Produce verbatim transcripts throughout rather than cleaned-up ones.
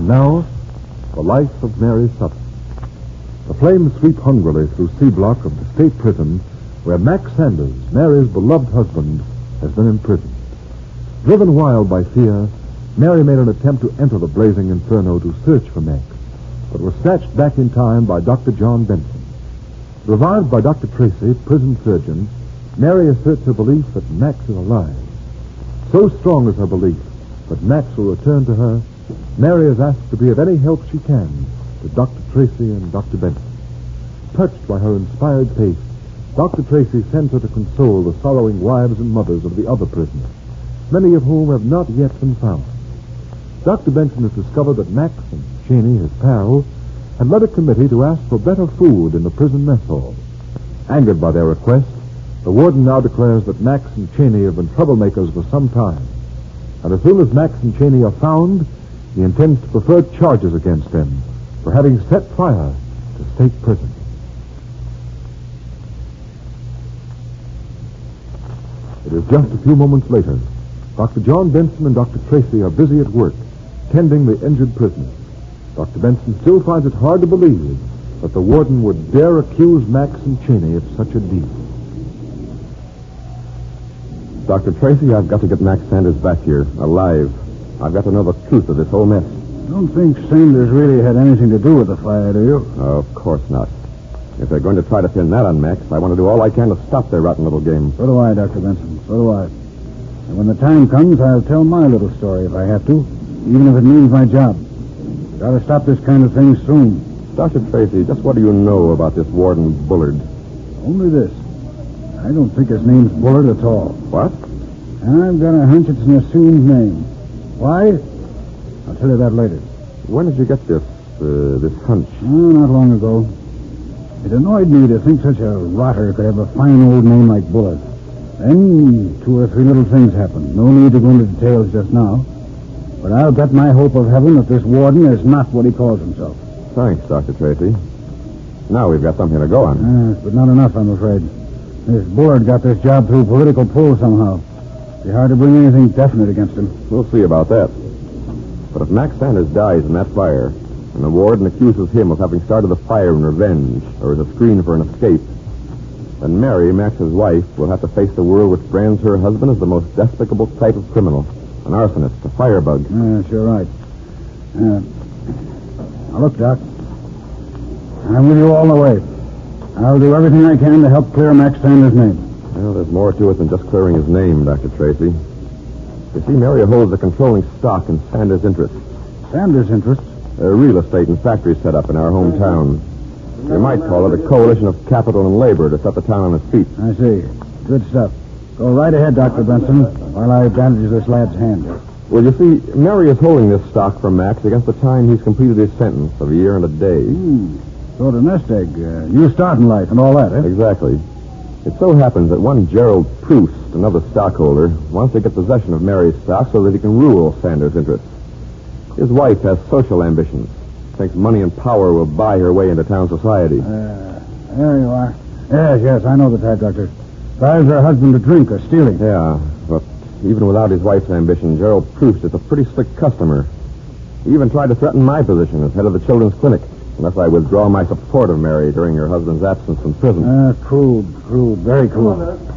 And now, the life of Mary Sutton. The flames sweep hungrily through C block of the state prison where Max Sanders, Mary's beloved husband, has been imprisoned. Driven wild by fear, Mary made an attempt to enter the blazing inferno to search for Max, but was snatched back in time by Doctor John Benson. Revived by Doctor Tracy, prison surgeon, Mary asserts her belief that Max is alive. So strong is her belief that Max will return to her, Mary is asked to be of any help she can to Doctor Tracy and Doctor Benson. Touched by her inspired faith, Doctor Tracy sends her to console the sorrowing wives and mothers of the other prisoners, many of whom have not yet been found. Doctor Benson has discovered that Max and Cheney, his pal, had led a committee to ask for better food in the prison mess hall. Angered by their request, the warden now declares that Max and Cheney have been troublemakers for some time. And as soon as Max and Cheney are found, he intends to prefer charges against them for having set fire to state prison. It is just a few moments later. Doctor John Benson and Doctor Tracy are busy at work, tending the injured prisoners. Doctor Benson still finds it hard to believe that the warden would dare accuse Max and Cheney of such a deed. Doctor Tracy, I've got to get Max Sanders back here, alive. I've got to know the truth of this whole mess. Don't think Sanders really had anything to do with the fire, do you? Oh, of course not. If they're going to try to pin that on Max, I want to do all I can to stop their rotten little game. So do I, Doctor Benson. So do I. And when the time comes, I'll tell my little story if I have to, even if it means my job. Got to stop this kind of thing soon. Doctor Tracy, just what do you know about this Warden Bullard? Only this. I don't think his name's Bullard at all. What? I've got a hunch it's an assumed name. Why? I'll tell you that later. When did you get this, uh, this hunch? Oh, not long ago. It annoyed me to think such a rotter could have a fine old name like Bullard. Then two or three little things happened. No need to go into details just now. But I'll bet my hope of heaven that this warden is not what he calls himself. Thanks, Doctor Tracy. Now we've got something to go on. Yes, but not enough, I'm afraid. This Bullard got this job through political pull somehow. It'd be hard to bring anything definite against him. We'll see about that. But if Max Sanders dies in that fire, and the warden accuses him of having started the fire in revenge or as a screen for an escape, then Mary, Max's wife, will have to face the world which brands her husband as the most despicable type of criminal. An arsonist, a firebug. Yes, you're right. Uh, now, look, Doc. I'm with you all the way. I'll do everything I can to help clear Max Sanders' name. Well, there's more to it than just clearing his name, Doctor Tracy. You see, Mary holds a controlling stock in Sanders' interests. Sanders' interests? A real estate and factory set up in our hometown. You might call it a coalition of capital and labor to set the town on its feet. I see. Good stuff. Go right ahead, Doctor Benson, while I bandage this lad's hand. Well, you see, Mary is holding this stock from Max against the time he's completed his sentence of a year and a day. Hmm. Sort of nest egg. Uh, new start in life and all that, eh? Exactly. It so happens that one Gerald Proust, another stockholder, wants to get possession of Mary's stock so that he can rule Sanders' interests. His wife has social ambitions. Thinks money and power will buy her way into town society. Uh, there you are. Yes, yes, I know the type, Doctor. Drives her husband to drink or stealing. Yeah, but even without his wife's ambition, Gerald Proust is a pretty slick customer. He even tried to threaten my position as head of the children's clinic, unless I withdraw my support of Mary during her husband's absence from prison. Uh, crude, crude, very crude.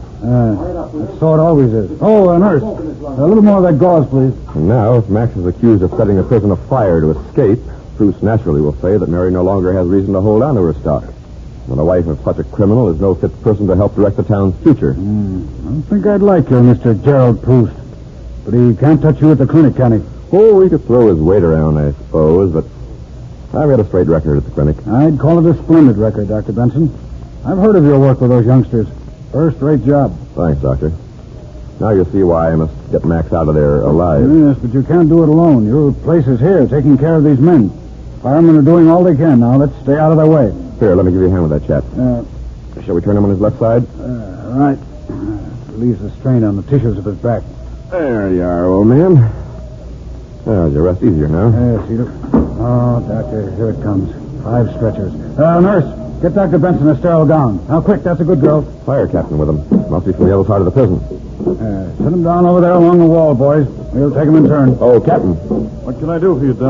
Uh, that's so it always is. Oh, a nurse. A little more of that gauze, please. And now, if Max is accused of setting the prison afire to escape, Proust naturally will say that Mary no longer has reason to hold on to her stock. And the wife of such a criminal is no fit person to help direct the town's future. Mm, I don't think I'd like you, Mister Gerald Proust. But he can't touch you at the clinic, can he? Oh, he could throw his weight around, I suppose, but I've got a straight record at the clinic. I'd call it a splendid record, Doctor Benson. I've heard of your work with those youngsters. First-rate job. Thanks, Doctor. Now you'll see why I must get Max out of there alive. Yes, but you can't do it alone. Your place is here, taking care of these men. Firemen are doing all they can now. Let's stay out of their way. Here, let me give you a hand with that chap. Uh, Shall we turn him on his left side? Uh, right. Uh, relieves the strain on the tissues of his back. There you are, old man. Well, you rest easier now. Yes, Cedar. Oh, Doctor, here it comes. Five stretchers. Uh, nurse, get Doctor Benson a sterile gown. Now, quick, that's a good girl. Fire captain with him. Must be from the other side of the prison. Uh, set him down over there along the wall, boys. We'll take him in turn. Oh, Captain. What can I do for you, Doc?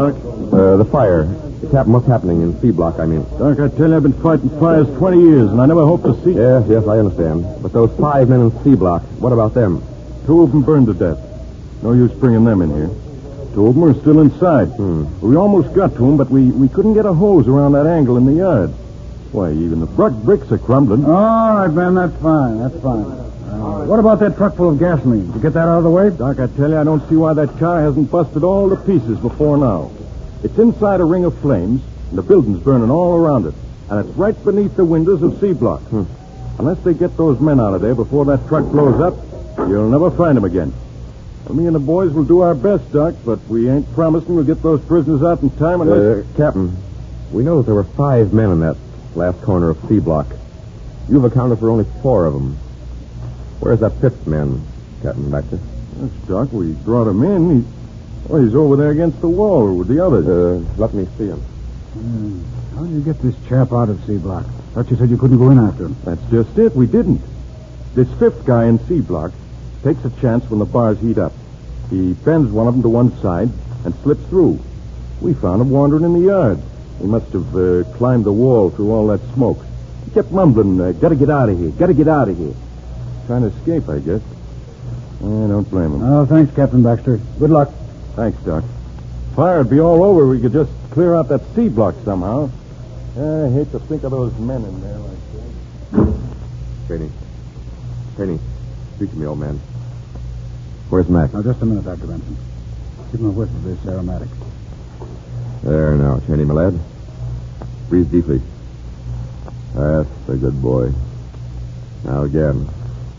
Uh, the fire. Captain, what's happening in C block, I mean? Doc, I tell you, I've been fighting fires twenty years, and I never hoped to see... Yes, yes, I understand. But those five men in C block, what about them? Two of them burned to death. No use bringing them in here. Two of them are still inside. Hmm. We almost got to them, but we, we couldn't get a hose around that angle in the yard. Why, even the brick bricks are crumbling. All right, Ben, that's fine. That's fine. Uh, what about that truck full of gasoline? Did you get that out of the way? Doc, I tell you, I don't see why that car hasn't busted all to pieces before now. It's inside a ring of flames, and the building's burning all around it. And it's right beneath the windows of C block. Hmm. Unless they get those men out of there before that truck blows up, you'll never find them again. Well, me and the boys will do our best, Doc, but we ain't promising we'll get those prisoners out in time unless... Uh, Captain, we know that there were five men in that last corner of C block. You've accounted for only four of them. Where's that fifth man, Captain Baxter? Yes, Doc, we brought him in. He... Oh, he's over there against the wall with the others. Uh, let me see him. Hmm. How did you get this chap out of C block? Thought you said you couldn't go in after him. That's just it. We didn't. This fifth guy in C block takes a chance when the bars heat up. He bends one of them to one side and slips through. We found him wandering in the yard. He must have uh, climbed the wall through all that smoke. He kept mumbling, uh, gotta get out of here, gotta get out of here. Trying to escape, I guess. I don't blame him. Oh, thanks, Captain Baxter. Good luck. Thanks, Doc. Fire'd be all over. We could just clear out that C block somehow. I hate to think of those men in there like that. Cheney. Cheney, speak to me, old man. Where's Mac? Now, just a minute, Doctor Benson. Give him a whiff of this aromatic. There now, Cheney, my lad. Breathe deeply. That's a good boy. Now again.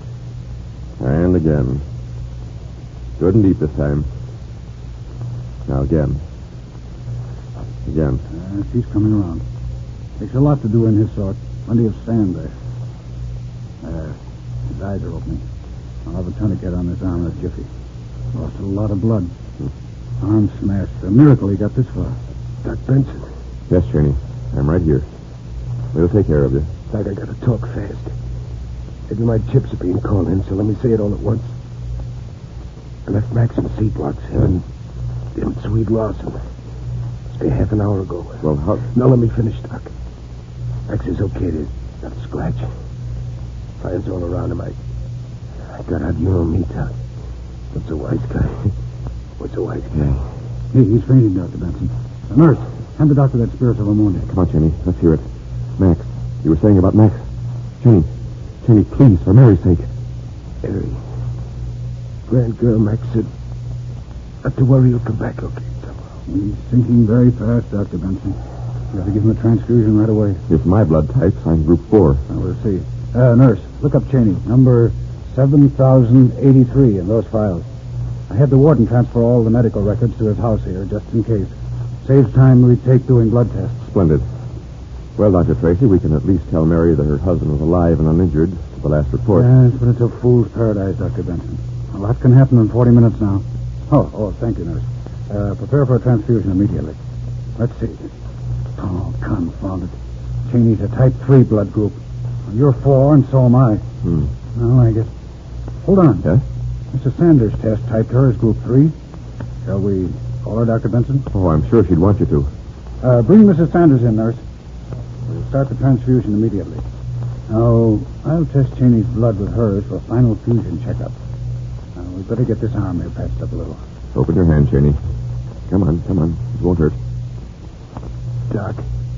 And again. Good and deep this time. Now again. Again. Uh, she's coming around. Takes a lot to do in his sort. Plenty of sand there. Uh, his eyes are opening. I'll have a tourniquet on his arm in a jiffy. Lost a lot of blood. Hmm. Arm smashed. A miracle he got this far. Doc Benson. Yes, Cheney. I'm right here. We'll take care of you. Doc, I gotta talk fast. Maybe my chips are being called in, so let me say it all at once. I left Max in C blocks, him and, him and Swede Lawson. Stay half an hour ago. Well, how... Now let me finish, Doc. Max is okay. There's not a scratch. Fire's all around him. I, I got out, you know me, Doc. What's a wise guy? What's a wise guy? Hey, he's fainting, Doctor Benson. A nurse, hand the doctor that spirit of ammonia. Come on, Cheney. Let's hear it. Max, you were saying about Max. Cheney. Cheney, please, for Mary's sake. Mary. Grand girl, Max said not to worry, he'll come back okay tomorrow. He's sinking very fast, Doctor Benson. You have to give him a transfusion right away. If my blood type's, I'm group four. Now, we'll see. Uh, nurse, look up Cheney. Number seven thousand eighty-three in those files. I had the warden transfer all the medical records to his house here, just in case. Saves time we take doing blood tests. Splendid. Well, Doctor Tracy, we can at least tell Mary that her husband was alive and uninjured to the last report. Yes, but it's a fool's paradise, Doctor Benson. A lot can happen in forty minutes now. Oh, oh, thank you, nurse. Uh, prepare for a transfusion immediately. Let's see. Oh, confound it. Cheney's a type three blood group. You're four, and so am I. Hmm. Well, I guess... Hold on. Yes? Missus Sanders' test typed her as group three. Shall we call her, Doctor Benson? Oh, I'm sure she'd want you to. Uh, bring Missus Sanders in, nurse. We'll start the transfusion immediately. Now, I'll test Cheney's blood with hers for a final fusion checkup. Now, we'd better get this arm here patched up a little. Open your hand, Cheney. Come on, come on. It won't hurt. Doc,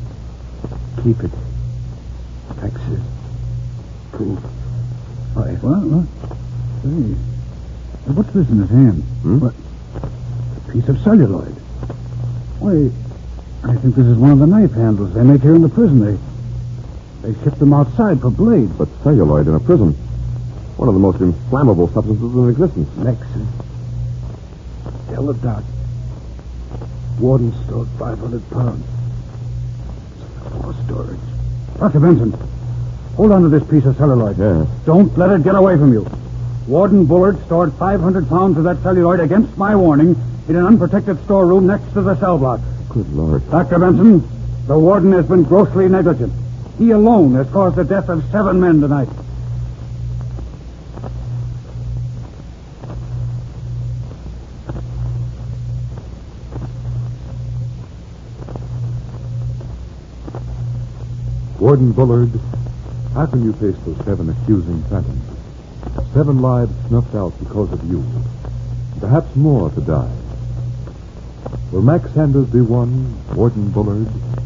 keep it. Max is clean. Fine. What? What? Hey. What's this in his hand? Hmm? What? A piece of celluloid. Why, I think this is one of the knife handles they make here in the prison. They they ship them outside for blades. But celluloid in a prison. One of the most inflammable substances in existence. Nexus. Tell the doc. Warden stored five hundred pounds. For storage. Doctor Benson, hold on to this piece of celluloid. Yes. Don't let it get away from you. Warden Bullard stored five hundred pounds of that celluloid against my warning in an unprotected storeroom next to the cell block. Good Lord. Doctor Benson, the warden has been grossly negligent. He alone has caused the death of seven men tonight. Warden Bullard, how can you face those seven accusing phantoms? Seven lives snuffed out because of you. Perhaps more to die. Will Max Sanders be one, Warden Bullard,